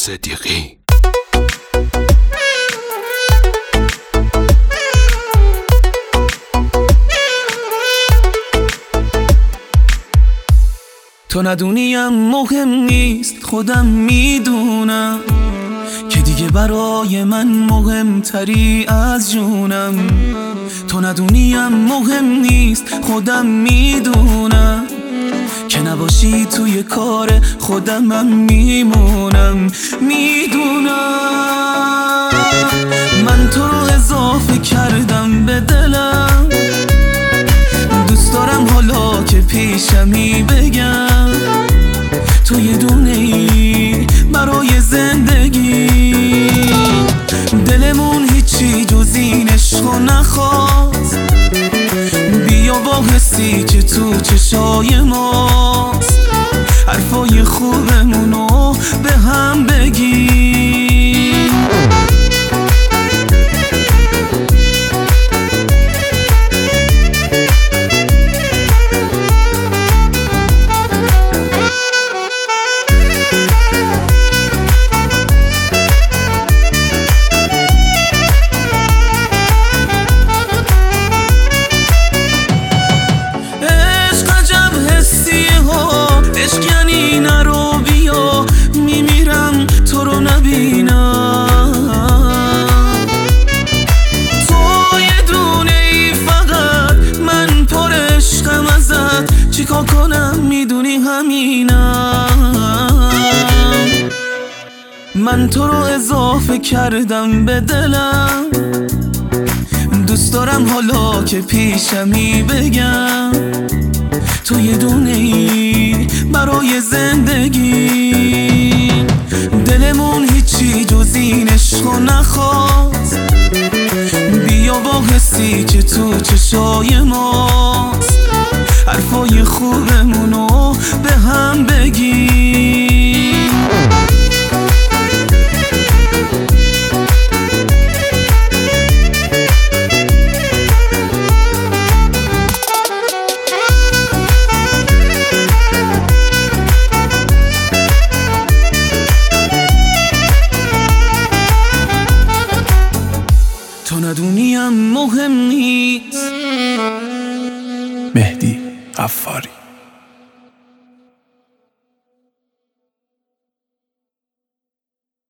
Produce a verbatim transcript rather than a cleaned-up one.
صدیقی. تو ندونیم مهم نیست، خودم میدونم که دیگه برای من مهمتری از جونم. تو ندونیم مهم نیست، خودم میدونم که نباشی توی کار خودم من میمونم. میدونم من تو رو اضافه کردم به دلم، دوست دارم حالا که پیشمی بگم تو یه دونه ای برای زندگی. دلمون هیچی جز این عشقو نخواست، بیا با حسی که تو چشای ماست حرفای خوبمونو به هم بگیم. چیکار کنم میدونی همینم، من تو رو اضافه کردم به دلم، دوست دارم حالا که پیشمی بگم تو یه دونه ای برای زندگی. دلمون هیچی جز این عشقو نخواست، بیا با حسی که تو چشای ماست حرفای خوبمونو به هم بگیم. تو ندونیم مهم نیست. مهدی غفاری.